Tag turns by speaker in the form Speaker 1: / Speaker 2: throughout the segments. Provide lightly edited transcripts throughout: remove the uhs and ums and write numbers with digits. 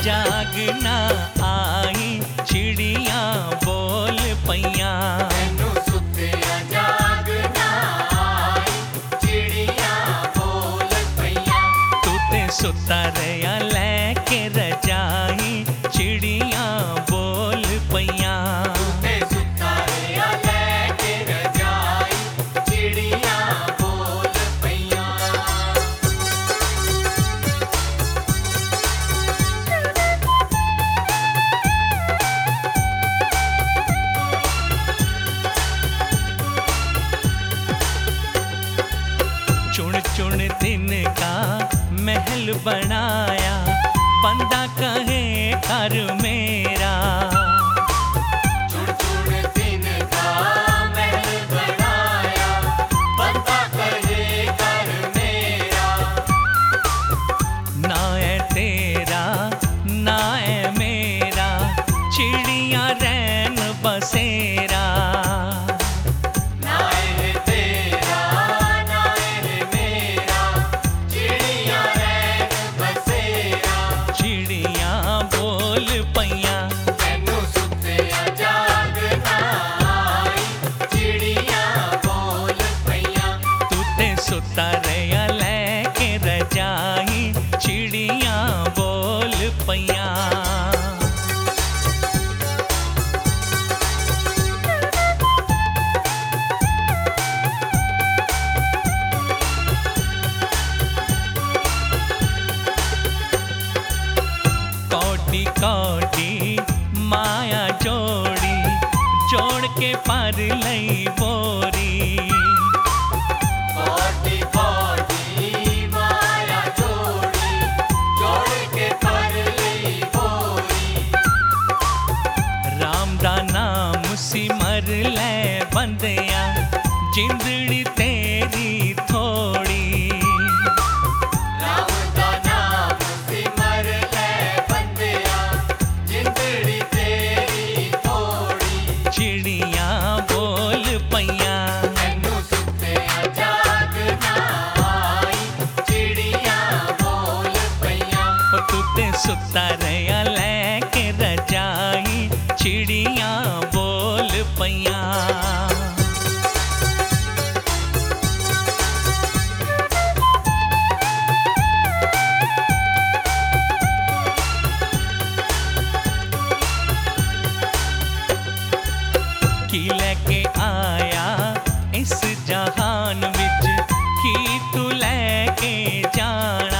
Speaker 1: जागना आई चिड़िया बोल पईया।
Speaker 2: मैनू सुत्तिया जागना आई चिड़िया बोल पईया।
Speaker 1: तू ते सुता रहा लैके रजाई चिड़िया बोल पईया।
Speaker 2: ते सुता रहा लैके रजाई चिड़िया बोल पईया।
Speaker 1: चुन चुन दिन का महल बनाया बंदा कहे घर मेरा।
Speaker 2: चुन चुन दिन का महल बनाया बंदा कहे घर मेरा।
Speaker 1: ना है तेरा ना है मेरा चिड़िया रैन बसेरा।
Speaker 2: ना है तेरा ना है मेरा चिड़िया रैन बसेरा।
Speaker 1: चिड़िया बोल पईया।
Speaker 2: मैनू सुत्तिया जागना आई चिड़िया बोल पईया।
Speaker 1: तू ते सुता रहा लैके रजाई चिड़िया बोल पईया। कौडी कौडी माया जोड़ी जोड़ के पर लई बोरी।
Speaker 2: कौड़ी कौड़ी माया जोड़ी जोड़ के पर लई बोरी।
Speaker 1: राम दा नाम सिमर ले बंदिया जिंदड़ी तेरी थोड़ी।
Speaker 2: राम दा नाम सिमर ले बंदिया जिंदड़ी तेरी थोड़ी।
Speaker 1: चिड़िया बोल पईया।
Speaker 2: मैनू सुत्तिया जागना आई चिड़िया बोल पईया।
Speaker 1: ओ तू ते सुता रहा लैके रजाई चिड़िया बोल पईया। की लेके आया इस जहान विच की तू लेके जाना।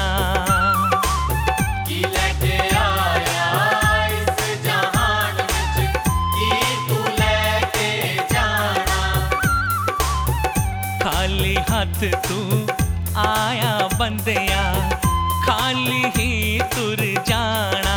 Speaker 2: की लेके आया इस जहान विच की तू लेके जाना।
Speaker 1: खाली हाथ तू आया बंदिया खाली ही तुर जाना।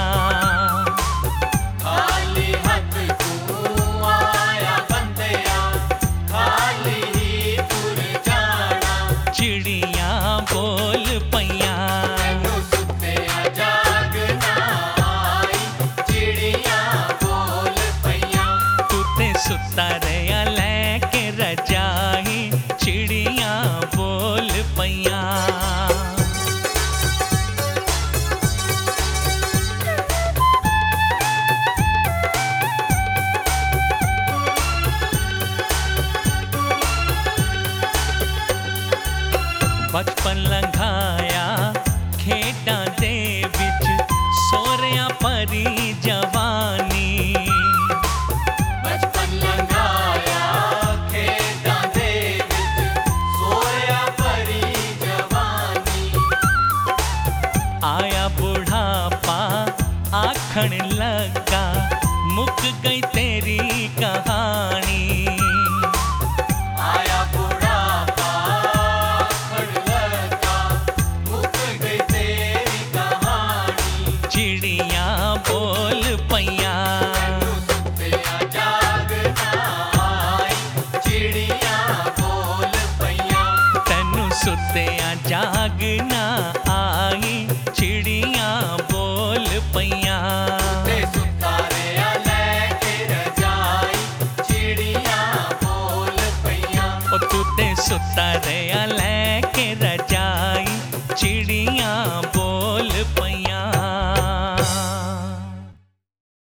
Speaker 2: खाली हाथ तू आया बंदिया खाली ही तुर जाना।
Speaker 1: चिड़िया बोल पईया।
Speaker 2: मैनू सुत्तिया जागना आई चिड़िया बोल पईया।
Speaker 1: तू ते सुता रहा लैके रजाई चिड़िया बोल पईया। बचपन लंघाया खेडां दे विच सोहरिया परी जवानी।
Speaker 2: बचपन लंघाया खेडां दे विच सोया परी जवानी।
Speaker 1: आया बुढ़ापा आखण लगा मुक गई तेरी कहानी।
Speaker 2: आया बुढ़ापा आखण लगा मुक गई तेरी कहानी।
Speaker 1: चिड़िया बोल पईया।
Speaker 2: मैनू सुत्तिया जागना आई चिड़िया बोल पईया।
Speaker 1: तैनू सुत्तिया जागना आई चिड़िया बोल पईया।
Speaker 2: ते सुता रहा लैके रजाई चिड़िया बोल पईया।
Speaker 1: ओ तू ते सुता रहा लैके रजाई चिड़िया